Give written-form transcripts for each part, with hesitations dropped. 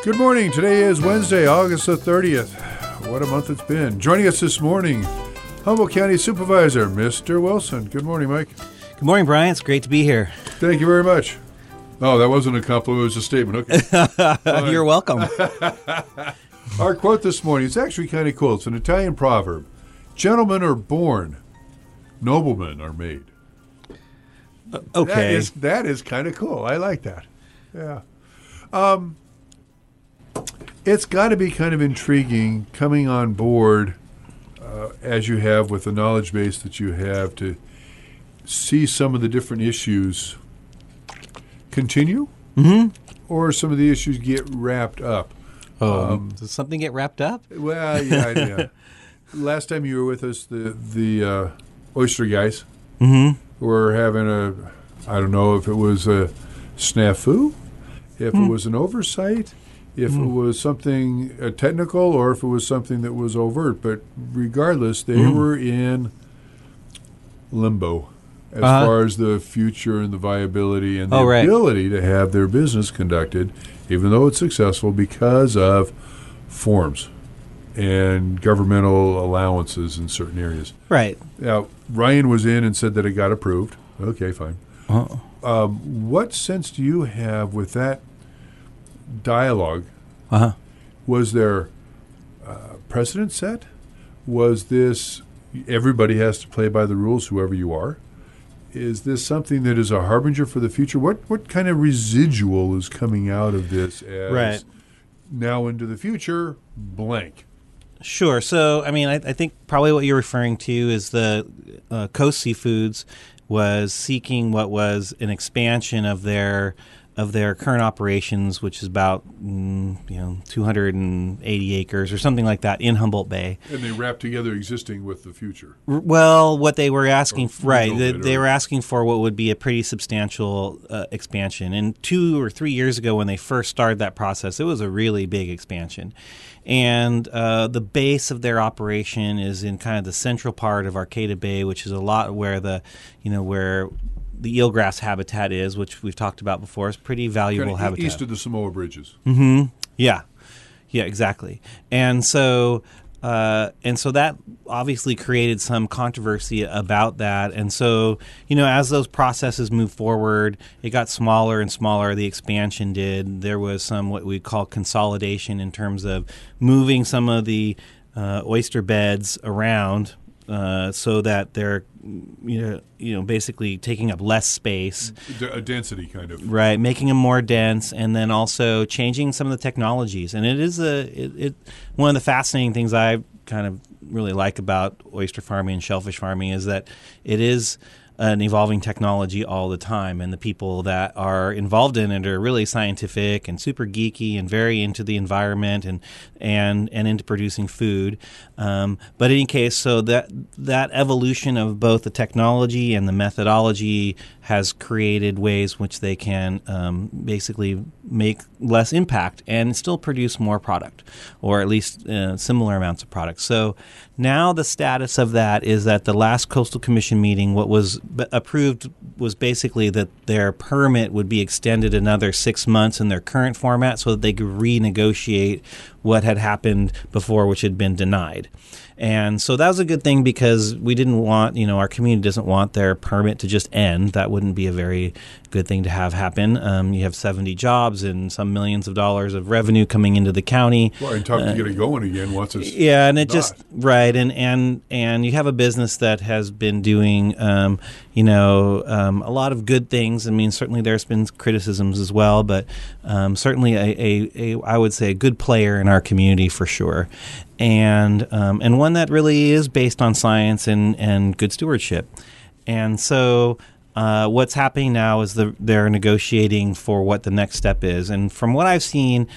Good morning. Today is Wednesday, August the 30th. What a month it's been. Joining us this morning, Humboldt County Supervisor, Mr. Wilson. Good morning, Mike. Good morning, Brian. It's great to be here. Thank you very much. Oh, that wasn't a compliment. It was a statement. Okay. You're welcome. Our quote this morning is actually kind of cool. It's an Italian proverb. Gentlemen are born, noblemen are made. Okay. That is kind of cool. I like that. Yeah. It's got to be kind of intriguing coming on board as you have with the knowledge base that you have to see some of the different issues continue or some of the issues get wrapped up. Does something get wrapped up? Well, yeah. Last time you were with us, the oyster guys were having I don't know if it was a snafu, if it was an oversight, if it was something technical, or if it was something that was overt. But regardless, they were in limbo as far as the future and the viability and the ability to have their business conducted, even though it's successful, because of forms and governmental allowances in certain areas. Right. Now, Ryan was in and said that it got approved. Okay, fine. What sense do you have with that dialogue? Was there precedent set? Was this everybody has to play by the rules, whoever you are? Is this something that is a harbinger for the future? What kind of residual is coming out of this as now into the future, blank? Sure. So, I mean, I think probably what you're referring to is the Coast Seafoods was seeking what was an expansion of their current operations, which is about 280 acres or something like that in Humboldt Bay. And they wrap together existing with the future. Well, what they were asking, they were asking for what would be a pretty substantial expansion. And 2 or 3 years ago, when they first started that process, it was a really big expansion. And the base of their operation is in kind of the central part of Arcata Bay, which is a lot where where the eelgrass habitat is, which we've talked about before. Is pretty valuable kind of habitat. East of the Samoa Bridges. Yeah, exactly. And so that obviously created some controversy about that. And so, as those processes move forward, it got smaller and smaller. The expansion did. There was some what we call consolidation in terms of moving some of the oyster beds around so that they're basically taking up less space. A density kind of. Right, making them more dense, and then also changing some of the technologies. And it is one of the fascinating things I kind of really like about oyster farming and shellfish farming is that it is an evolving technology all the time, and the people that are involved in it are really scientific and super geeky and very into the environment and into producing food. But in any case, so that evolution of both the technology and the methodology has created ways which they can basically make less impact and still produce more product, or at least similar amounts of product. So now the status of that is that the last Coastal Commission meeting, what was approved was basically that their permit would be extended another 6 months in their current format so that they could renegotiate what had happened before, which had been denied. And so that was a good thing because we didn't want, our community doesn't want their permit to just end. That wouldn't be a very good thing to have happen. You have 70 jobs and some millions of dollars of revenue coming into the county. Well, and tough to get it going again once it's and it just and you have a business that has been doing a lot of good things. I mean, certainly there's been criticisms as well, but certainly I would say a good player in our community for sure. And one that really is based on science and good stewardship. And so what's happening now is they're negotiating for what the next step is. And from what I've seen,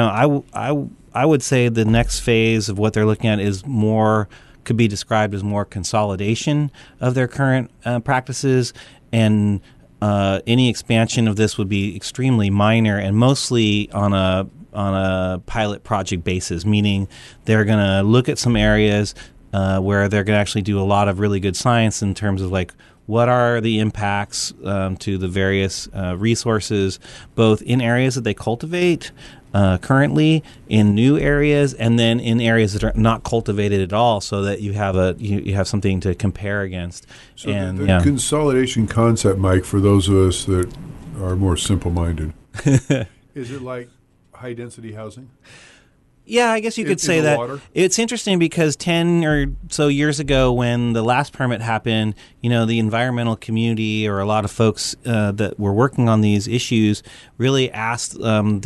I would say the next phase of what they're looking at is could be described as more consolidation of their current practices, and any expansion of this would be extremely minor and mostly on a pilot project basis, meaning they're going to look at some areas where they're going to actually do a lot of really good science in terms of like what are the impacts to the various resources, both in areas that they cultivate currently in new areas, and then in areas that are not cultivated at all, so that you have you have something to compare against. So and the consolidation concept, Mike, for those of us that are more simple-minded, is it like high-density housing? Yeah, I guess you could say that. Water? It's interesting because 10 or so years ago when the last permit happened, the environmental community or a lot of folks that were working on these issues really asked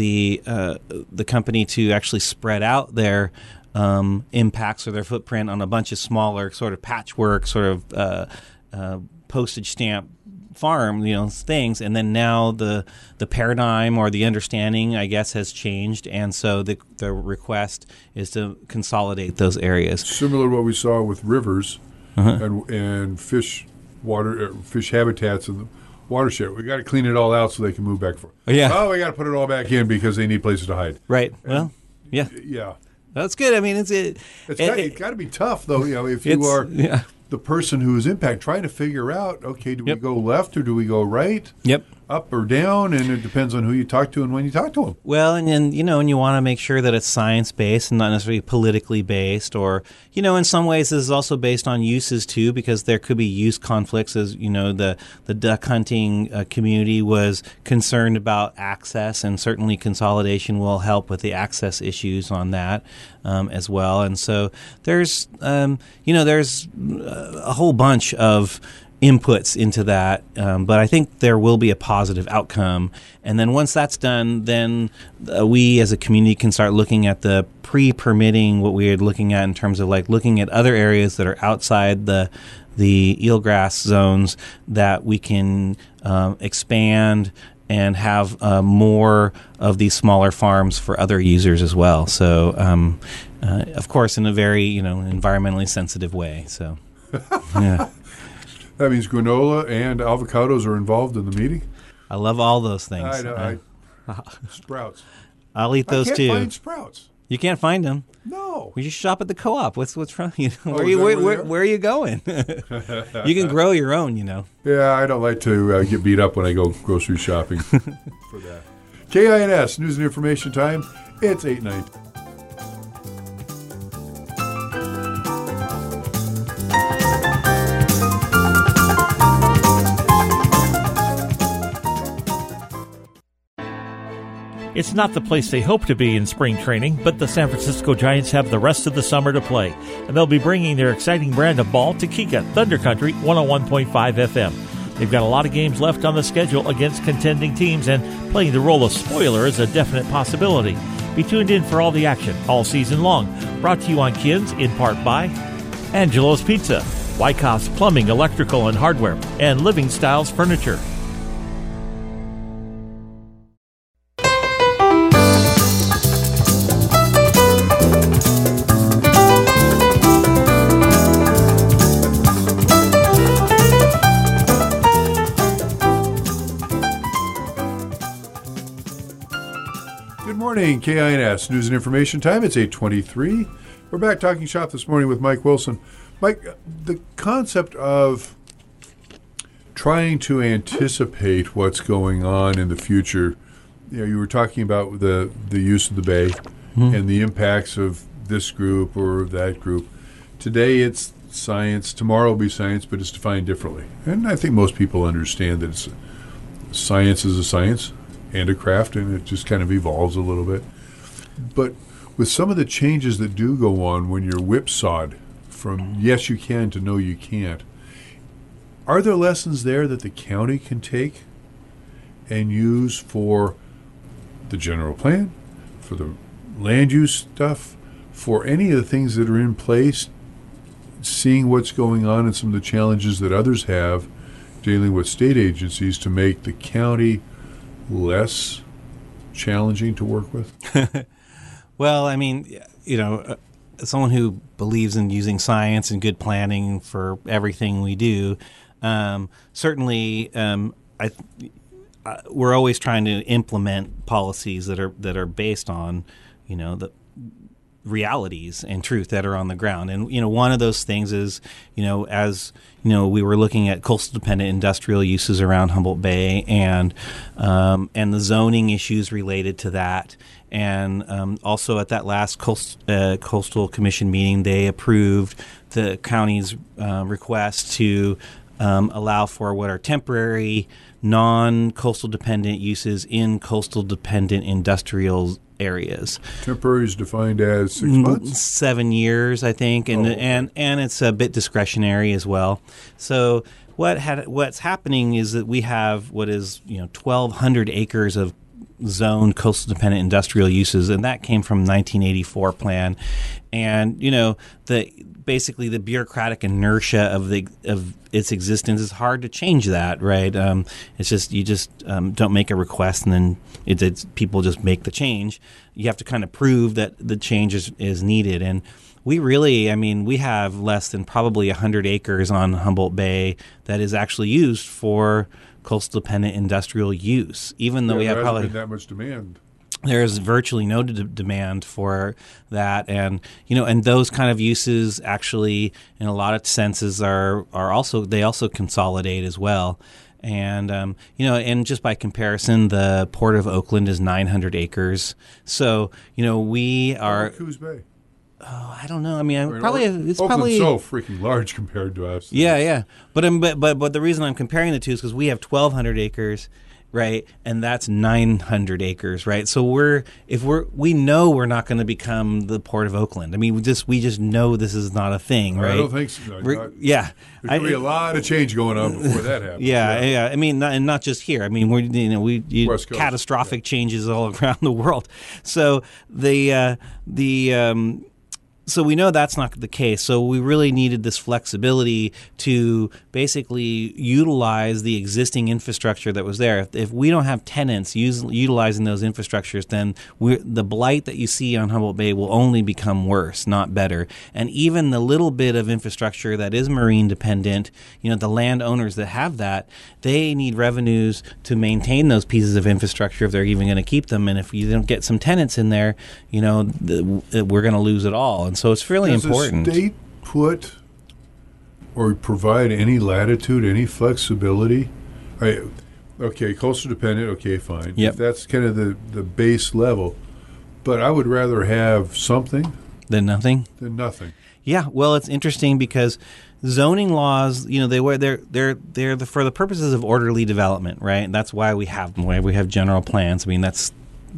the company to actually spread out their impacts or their footprint on a bunch of smaller sort of patchwork, sort of postage stamp farm, things, and then now the paradigm or the understanding, I guess, has changed, and so the request is to consolidate those areas. Similar to what we saw with rivers and fish habitats in the watershed. We got to clean it all out so they can move back. Oh, we got to put it all back in because they need places to hide. Right. And, yeah. That's good. I mean, it's got to be tough though. If you are. Yeah. The person who is impacted, trying to figure out, okay, do we go left or do we go right? Yep. Up or down, and it depends on who you talk to and when you talk to them. Well, and you want to make sure that it's science-based and not necessarily politically based, or, in some ways this is also based on uses too, because there could be use conflicts. As the duck hunting community was concerned about access, and certainly consolidation will help with the access issues on that as well. And so there's there's a whole bunch of inputs into that, but I think there will be a positive outcome. And then once that's done, then we as a community can start looking at the pre-permitting, what we are looking at in terms of like looking at other areas that are outside the eelgrass zones that we can expand and have more of these smaller farms for other users as well. So, of course, in a very environmentally sensitive way. So, yeah. That means granola and avocados are involved in the meeting? I love all those things. I know. Sprouts. I'll eat those too. I can't find sprouts. You can't find them? No. We just shop at the co-op. What's wrong? Where are you going? You can grow your own, Yeah, I don't like to get beat up when I go grocery shopping for that. KINS, News and Information Time. It's 8:19. It's not the place they hope to be in spring training, but the San Francisco Giants have the rest of the summer to play, and they'll be bringing their exciting brand of ball to Kika, Thunder Country 101.5 FM. They've got a lot of games left on the schedule against contending teams, and playing the role of spoiler is a definite possibility. Be tuned in for all the action all season long. Brought to you on KINS in part by Angelo's Pizza, Wyckoff's Plumbing, Electrical, and Hardware, and Living Styles Furniture. Morning, KINS News and Information Time. It's 8:23. We're back talking shop this morning with Mike Wilson. Mike, the concept of trying to anticipate what's going on in the future, you were talking about the use of the bay and the impacts of this group or that group. Today it's science, tomorrow will be science, but it's defined differently. And I think most people understand that science is a science and a craft, and it just kind of evolves a little bit. But with some of the changes that do go on when you're whipsawed from yes you can to no you can't, are there lessons there that the county can take and use for the general plan, for the land use stuff, for any of the things that are in place, seeing what's going on and some of the challenges that others have dealing with state agencies to make the county less challenging to work with? Well, I mean, someone who believes in using science and good planning for everything we do, certainly we're always trying to implement policies that are based on, the realities and truth that are on the ground. And one of those things is, as we were looking at coastal dependent industrial uses around Humboldt Bay and the zoning issues related to that. And also at that last coastal commission meeting, they approved the county's request to allow for what are temporary non-coastal dependent uses in coastal dependent industrial areas. Temporary is defined as 6 months? 7 years, I think, and it's a bit discretionary as well. So what's happening is that we have what is 1,200 acres of zoned coastal dependent industrial uses, and that came from 1984 plan. And basically the bureaucratic inertia of its existence is hard to change that, right? It's just you don't make a request and then people just make the change. You have to kind of prove that the change is needed. And we really, we have less than probably 100 acres on Humboldt Bay that is actually used for coastal dependent industrial use, even though we have probably been that much demand. There's virtually no demand for that, and and those kind of uses actually, in a lot of senses, are also consolidate as well. And and just by comparison, the Port of Oakland is 900 acres. So we are. Coos Bay. Oh, I don't know. It's Oakland's probably so freaking large compared to us. Yeah. But the reason I'm comparing the two is because we have 1,200 acres, right, and that's 900 acres, right. So we know we're not going to become the Port of Oakland. We just know this is not a thing, right? I don't think so. Yeah, there's going to be a lot of change going on before that happens. Yeah. And not just here. We West Coast. Catastrophic changes all around the world. So So we know that's not the case. So we really needed this flexibility to basically utilize the existing infrastructure that was there. If we don't have tenants utilizing those infrastructures, then the blight that you see on Humboldt Bay will only become worse, not better. And even the little bit of infrastructure that is marine dependent, the landowners that have that, they need revenues to maintain those pieces of infrastructure if they're even going to keep them. And if you don't get some tenants in there, we're going to lose it all. And so it's really important. Does the state put or provide any latitude, any flexibility? Okay, coastal dependent, okay, fine. Yep. If that's kind of the base level. But I would rather have something than nothing. Yeah, well, it's interesting because zoning laws, they're for the purposes of orderly development, right? And that's why we have them. Why we have general plans. That's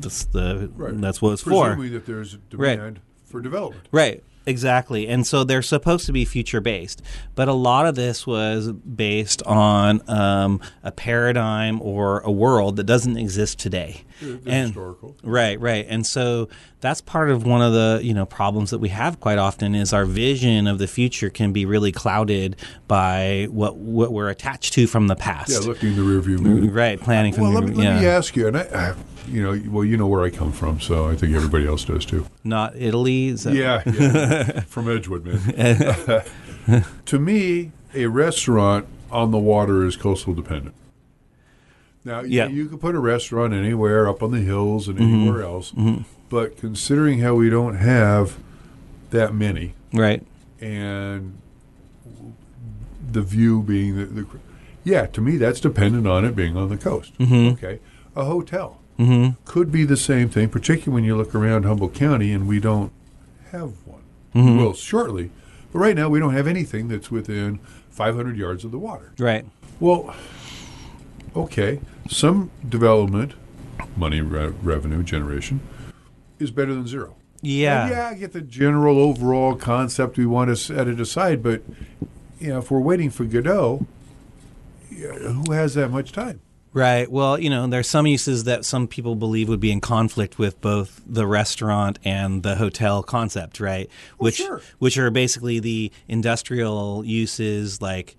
what it's for. Presumably that there's demand for development. Right. Exactly. And so they're supposed to be future-based. But a lot of this was based on a paradigm or a world that doesn't exist today. Historical. Right. And so that's part of one of the problems that we have quite often is our vision of the future can be really clouded by what we're attached to from the past. Yeah, looking in the rearview mirror. Right, planning from let me ask you, and I you know where I come from, so I think everybody else does too. Not Italy? Yeah, from Edgewood, man. To me, a restaurant on the water is coastal dependent. Now, you could put a restaurant anywhere up on the hills and anywhere else, but considering how we don't have that many, right, and the view being to me that's dependent on it being on the coast. Okay, a hotel could be the same thing, particularly when you look around Humboldt County and we don't have one. We will shortly, but right now we don't have anything that's within 500 yards of the water. Right. Well, okay, some development, money revenue generation, is better than zero. Yeah. And I get the general overall concept. We want to set it aside, but if we're waiting for Godot, who has that much time? Right. Well, there's some uses that some people believe would be in conflict with both the restaurant and the hotel concept, right? Which are basically the industrial uses like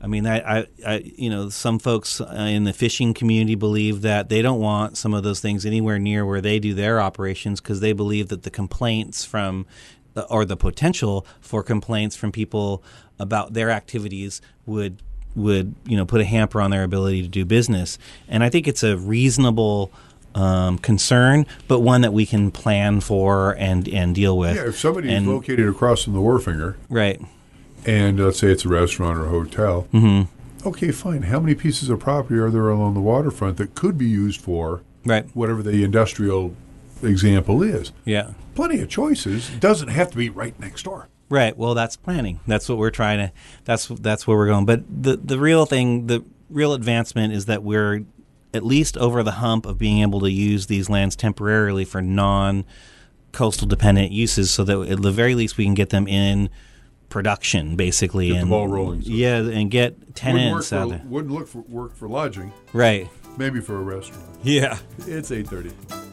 some folks in the fishing community believe that they don't want some of those things anywhere near where they do their operations because they believe that the complaints or the potential for complaints from people about their activities would put a hamper on their ability to do business. And I think it's a reasonable concern, but one that we can plan for and deal with. Yeah, if somebody is located across from the Wharfinger, right, and let's say it's a restaurant or a hotel, okay, fine. How many pieces of property are there along the waterfront that could be used for whatever the industrial example is? Yeah. Plenty of choices. It doesn't have to be right next door. Right. Well, that's planning. That's what we're trying to. That's where we're going. But the real thing, the real advancement is that we're at least over the hump of being able to use these lands temporarily for non-coastal dependent uses, so that at the very least we can get them in production, basically, Get and the ball rolling. So yeah, and get tenants out there. Wouldn't work for lodging. Right. Maybe for a restaurant. Yeah. It's 8:30.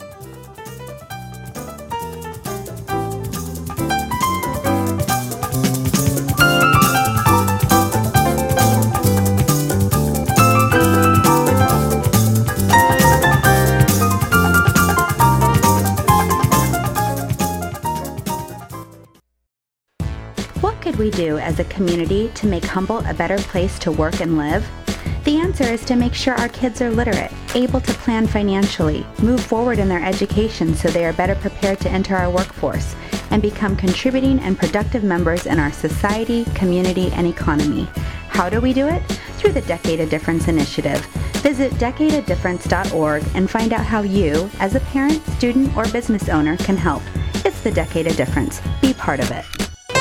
What could we do as a community to make Humboldt a better place to work and live? The answer is to make sure our kids are literate, able to plan financially, move forward in their education so they are better prepared to enter our workforce, and become contributing and productive members in our society, community, and economy. How do we do it? Through the Decade of Difference initiative. Visit decadeofdifference.org and find out how you, as a parent, student, or business owner, can help. It's the Decade of Difference. Be part of it.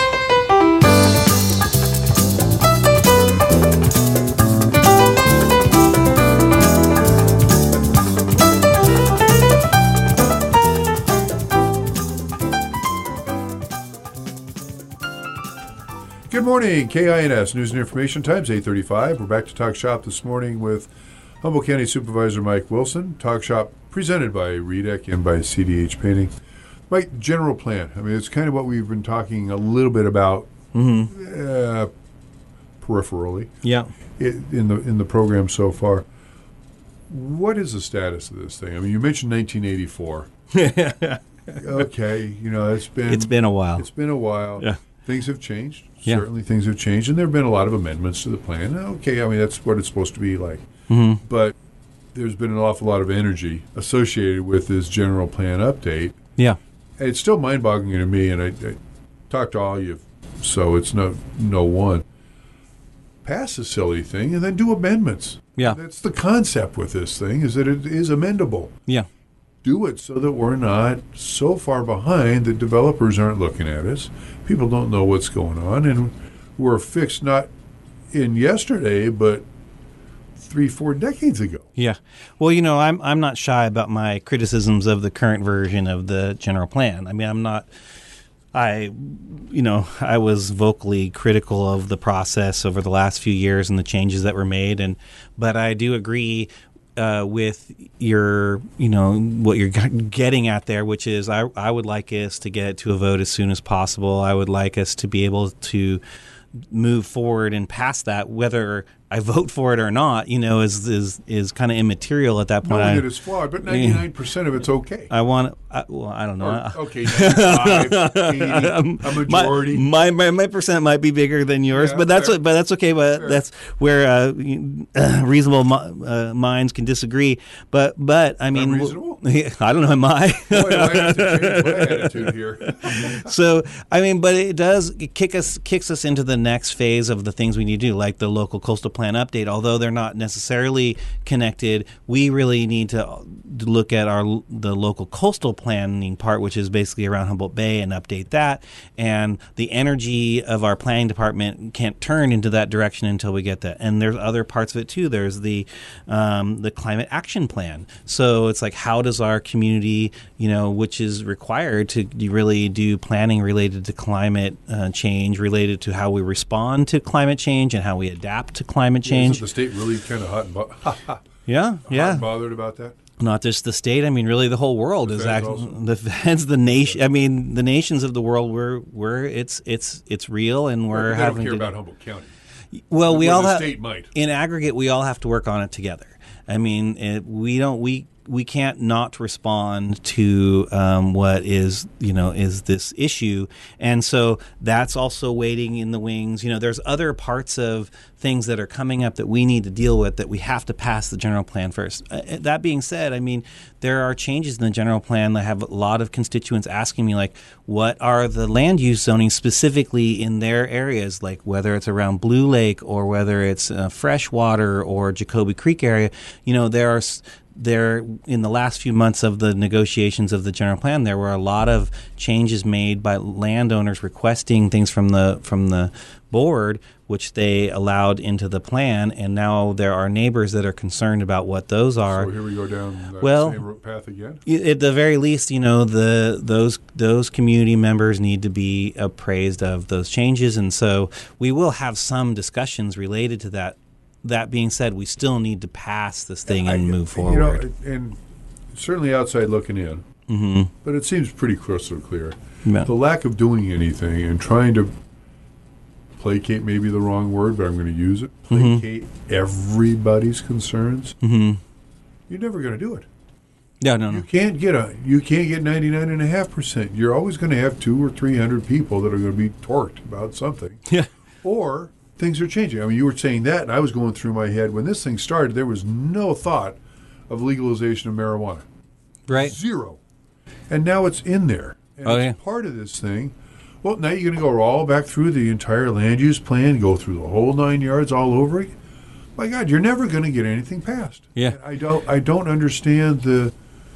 Good morning, KINS News and Information Times, 8:35. We're back to Talk Shop this morning with Humboldt County Supervisor Mike Wilson. Talk Shop presented by REDEC and by CDH Painting. Mike, general plan. I mean, it's kind of what we've been talking a little bit about peripherally. Yeah. In the program so far. What is the status of this thing? I mean, you mentioned 1984. Okay, it's been a while. It's been a while. Yeah. Things have changed. Yeah. Certainly things have changed, and there have been a lot of amendments to the plan. Okay, I mean, that's what it's supposed to be like. But there's been an awful lot of energy associated with this general plan update. Yeah. And it's still mind-boggling to me, and I talk to all of you, so it's no one. Pass a silly thing and then do amendments. Yeah. That's the concept with this thing, is that it is amendable. Yeah. Do it so that we're not so far behind that developers aren't looking at us. People don't know what's going on, and we're fixed not in yesterday, but 3-4 decades ago. Yeah. Well, I'm not shy about my criticisms of the current version of the general plan. I mean, I was vocally critical of the process over the last few years and the changes that were made, but I do agree with your, what you're getting at there, which is I would like us to get to a vote as soon as possible. I would like us to be able to move forward and pass that, whether I vote for it or not, is kind of immaterial at that point. Knowing that it's flawed, but 99% of it's okay. I don't know. Okay, 95, 80, a majority. My percent might be bigger than yours, but that's okay. But fair. That's where reasonable minds can disagree. But I mean, reasonable? I don't know. Am I? Boy, do I have to change my attitude here. So I mean, but it kicks us into the next phase of the things we need to do, like the local coastal plan update. Although they're not necessarily connected, we really need to look at the local coastal planning part, which is basically around Humboldt Bay, and update that. And the energy of our planning department can't turn into that direction until we get that. And there's other parts of it too. There's the climate action plan. So it's like, how does our community, which is required to really do planning related to climate change, related to how we respond to climate change and how we adapt to climate change. Isn't the state really kind of hot and bothered about that? Not just the state. I mean, really, the whole world is acting. The feds, the nation. I mean, the nations of the world. We're it's real, and we're having. They don't care about Humboldt County. Well, we all have. State might. In aggregate, we all have to work on it together. I mean, we we can't not respond to what is this issue, and so that's also waiting in the wings. There's other parts of things that are coming up that we need to deal with, that we have to pass the general plan first. That being said, I mean, there are changes in the general plan that have a lot of constituents asking me, like, what are the land use zoning specifically in their areas, like whether it's around Blue Lake or whether it's freshwater or Jacoby Creek area. There, in the last few months of the negotiations of the general plan, there were a lot of changes made by landowners requesting things from the board, which they allowed into the plan, and now there are neighbors that are concerned about what those are. So here we go down that same path again? At the very least, those community members need to be appraised of those changes, and so we will have some discussions related to that. That being said, we still need to pass this thing and move forward. And certainly outside looking in, but it seems pretty crystal clear. Yeah. The lack of doing anything and trying to placate, maybe the wrong word, but I'm going to use it, placate everybody's concerns, you're never going to do it. No. You can't get 99.5%. You're always going to have 200 or 300 people that are going to be torqued about something. Yeah. Or things are changing. I mean, you were saying that, and I was going through my head. When this thing started, there was no thought of legalization of marijuana. Right. Zero. And now it's in there. And it's part of this thing. Well, now you're going to go all back through the entire land use plan, go through the whole 9 yards all over again. My God, you're never going to get anything passed. Yeah. And I don't understand the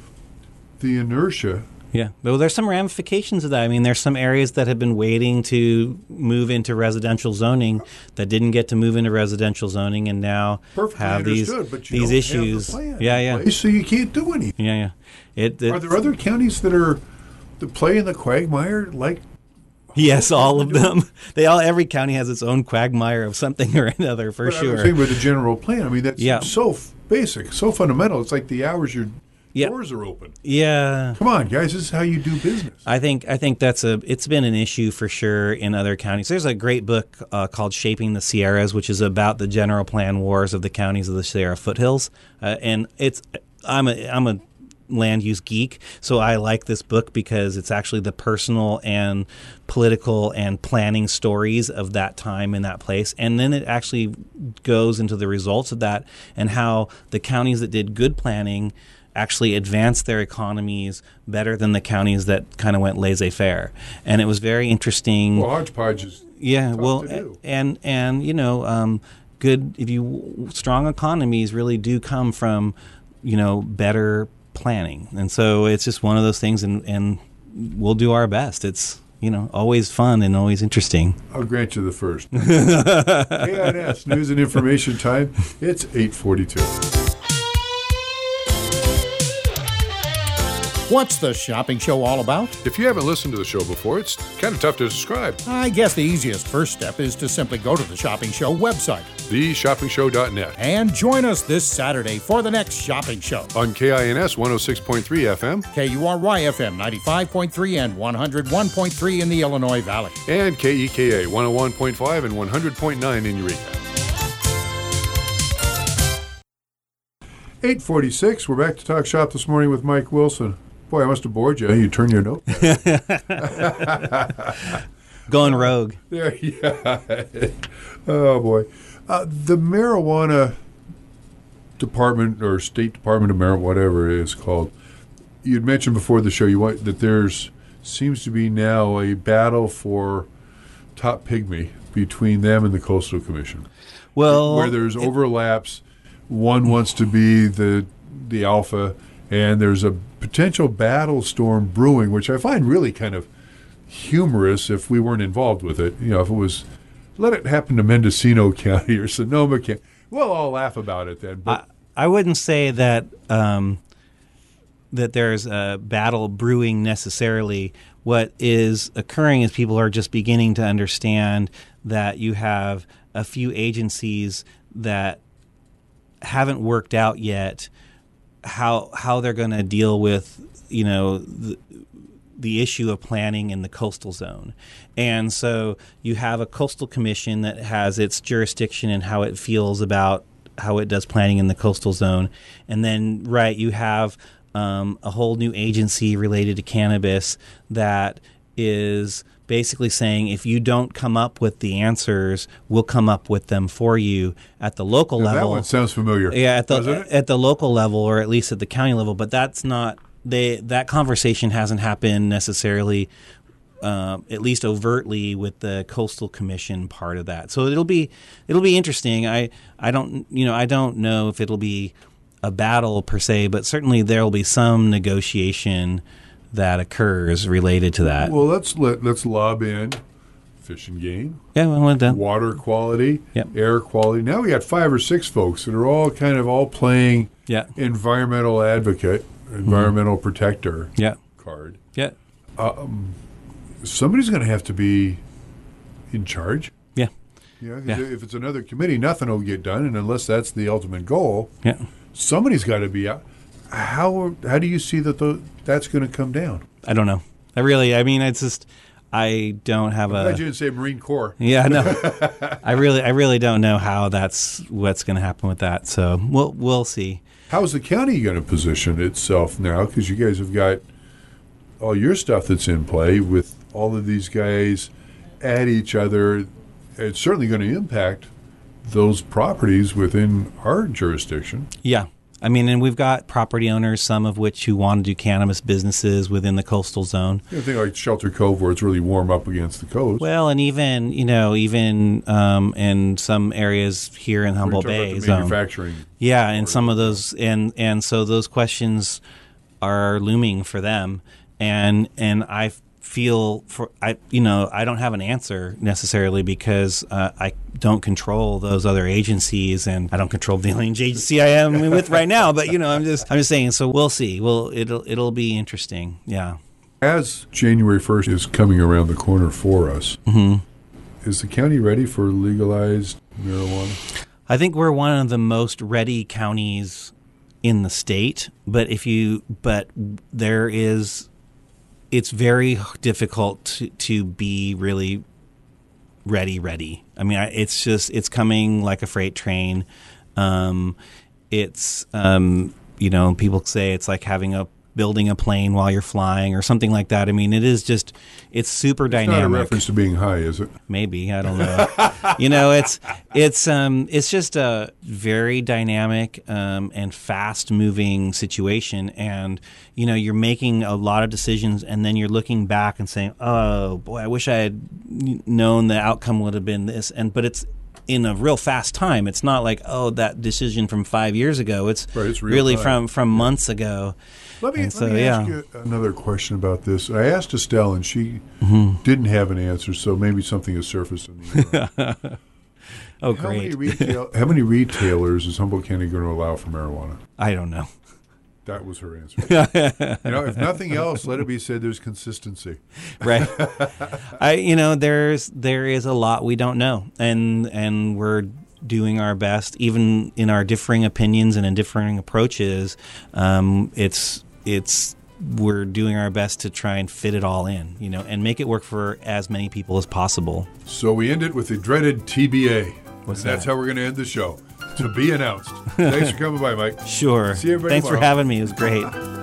inertia. Yeah. Well, there's some ramifications of that. I mean, there's some areas that have been waiting to move into residential zoning that didn't get to move into residential zoning, and now have these issues. Have the yeah. Place, so you can't do anything. Yeah. Are there other counties that play in the quagmire like? Yes, all of them. Every county has its own quagmire of something or another, for sure. I'm saying with the general plan, I mean, that's so basic, so fundamental. It's like the hours your doors are open. Yeah. Come on, guys, this is how you do business. I think it's been an issue for sure in other counties. There's a great book called Shaping the Sierras, which is about the general plan wars of the counties of the Sierra foothills, and I'm a land use geek, so I like this book because it's actually the personal and political and planning stories of that time in that place, and then it actually goes into the results of that and how the counties that did good planning actually advanced their economies better than the counties that kind of went laissez-faire. And it was very interesting. Well, hodgepodge is tough to do. And strong economies really do come from better planning. And so it's just one of those things, and we'll do our best. It's always fun and always interesting. I'll grant you the first. KINS News and Information Time. It's 8:42. What's the shopping show all about? If you haven't listened to the show before, it's kind of tough to describe. I guess the easiest first step is to simply go to the Shopping Show website, theshoppingshow.net, and join us this Saturday for the next shopping show on KINS 106.3 FM, KURY FM 95.3 and 101.3 in the Illinois Valley, and KEKA 101.5 and 100.9 in Eureka. 8:46. We're back to Talk Shop this morning with Mike Wilson. Boy, I must have bored you. You turn your note. Going rogue. There, yeah. Oh, boy. The marijuana department or State Department of Marijuana, whatever it is called, you'd mentioned before the show that there's seems to be now a battle for top pygmy between them and the Coastal Commission. Well, where there's overlaps. One wants to be the alpha, and there's a potential battle storm brewing, which I find really kind of humorous if we weren't involved with it. If it was, let it happen to Mendocino County or Sonoma County, we'll all laugh about it then. But I wouldn't say that that there's a battle brewing necessarily. What is occurring is people are just beginning to understand that you have a few agencies that haven't worked out yet how they're going to deal with the issue of planning in the coastal zone. And so you have a coastal commission that has its jurisdiction and how it feels about it does planning in the coastal zone. And then, right, you have a whole new agency related to cannabis that is basically saying if you don't come up with the answers, we'll come up with them for you at the local level. That one sounds familiar. Yeah, at the local level, or at least at the county level. But that's not that conversation hasn't happened necessarily, at least overtly, with the Coastal Commission part of that. So it'll be interesting. I don't know if it'll be a battle per se, but certainly there will be some negotiation that occurs related to that. Well, let's lob in fish and game, done. water quality, Yep. air quality. Now we got 5 or 6 folks that are all playing environmental advocate, environmental protector card. Yeah. Somebody's going to have to be in charge. Yeah. Yeah. If it's another committee, nothing will get done, and unless that's the ultimate goal, somebody's got to be out. How do you see that's going to come down? I don't know. I don't have I'm glad you didn't say Marine Corps. Yeah, no. I really don't know how what's going to happen with that. So we'll see. How's the county going to position itself now? Because you guys have got all your stuff that's in play with all of these guys at each other. It's certainly going to impact those properties within our jurisdiction. Yeah. And we've got property owners, some of which who want to do cannabis businesses within the coastal zone. You know, thing like Shelter Cove, where it's really warm up against the coast. Well, and even in some areas here in Humboldt Bay zone, manufacturing. Yeah, and some of those, and so those questions are looming for them, and I feel I don't have an answer necessarily because I don't control those other agencies, and I don't control the only agency I am with right now. But I'm just saying. So we'll see. It'll be interesting. Yeah. As January 1st is coming around the corner for us, is the county ready for legalized marijuana? I think we're one of the most ready counties in the state. But it's very difficult to be really ready. It's coming like a freight train. People say it's like building a plane while you're flying or something like that. It's super dynamic. It's not a reference to being high, is it? Maybe, I don't know. It's just a very dynamic and fast moving situation, and you're making a lot of decisions, and then you're looking back and saying, "Oh boy, I wish I had known the outcome would have been this." But it's in a real fast time. It's not like, oh, that decision from 5 years ago. It's really time. from months ago. Let me ask you another question about this. I asked Estelle, and she didn't have an answer, so maybe something has surfaced in the interim. Oh, great. How many retailers is Humboldt County going to allow for marijuana? I don't know. That was her answer. If nothing else, let it be said there's consistency. Right. There is a lot we don't know, and we're doing our best, even in our differing opinions and in differing approaches. We're doing our best to try and fit it all in, and make it work for as many people as possible. So we end it with the dreaded TBA. What's That's that? how we're going to end the show. To be announced. Thanks for coming by, Mike. Sure. See everybody Thanks tomorrow. for having me. It was great.